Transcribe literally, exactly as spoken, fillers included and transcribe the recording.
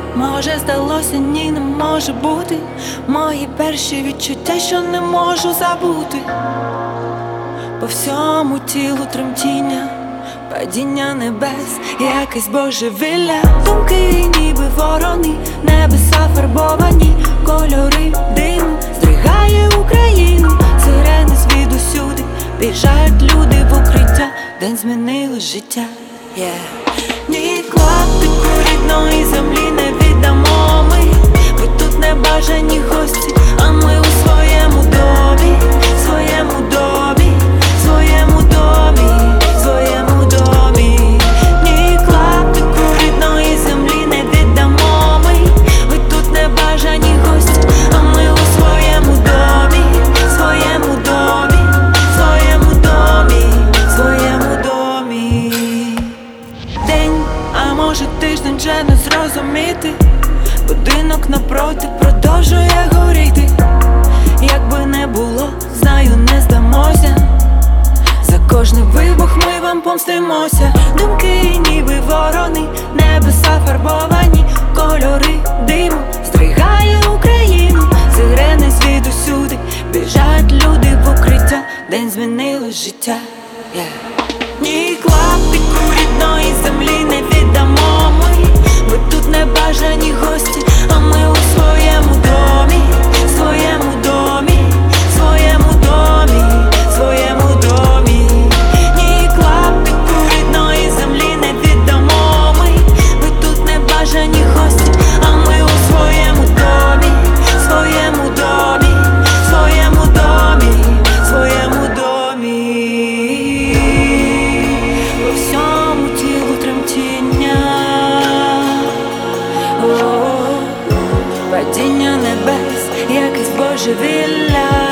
Може, здалося, ні, не може бути. Мої перші відчуття, що не можу забути. По всьому тілу тремтіння, падіння небес, якесь божевілля. Думки ніби ворони, небеса фарбовані, кольори диму здригає Україну. Сирени звідусюди, біжають люди в укриття. День змінило життя, yeah. Ні клаптику рідної землі не віддамо ми. Ми тут не бажані гості, а ми у своєму домі, своєму домі, своєму домі, своєму домі. Ні клаптику рідної землі не віддамо ми. Ми тут не бажані гості, а ми у своєму домі, своєму домі, своєму домі, своєму домі. День, а може тиждень вже не зрозуміти. Будинок напроти продовжує горіти. Якби не було, знаю, не здамося. За кожний вибух ми вам помстимося. Думки ніби ворони, небеса фарбовані, кольори диму здригає Україну. Сирени звідусюди, біжають люди в укриття. День змінило життя, yeah. Ні клаптику рідної землі не віддамо ми. Ми тут не бажані гості, а ми у своєму домі, своєму домі, своєму домі, своєму домі. Ні клаптику рідної землі не віддамо ми. Ми тут не бажані гості, а ми у своєму домі, своєму домі, своєму домі, своєму домі. По всьому тілу тремтіння, о, падіння небес, якесь божевілля.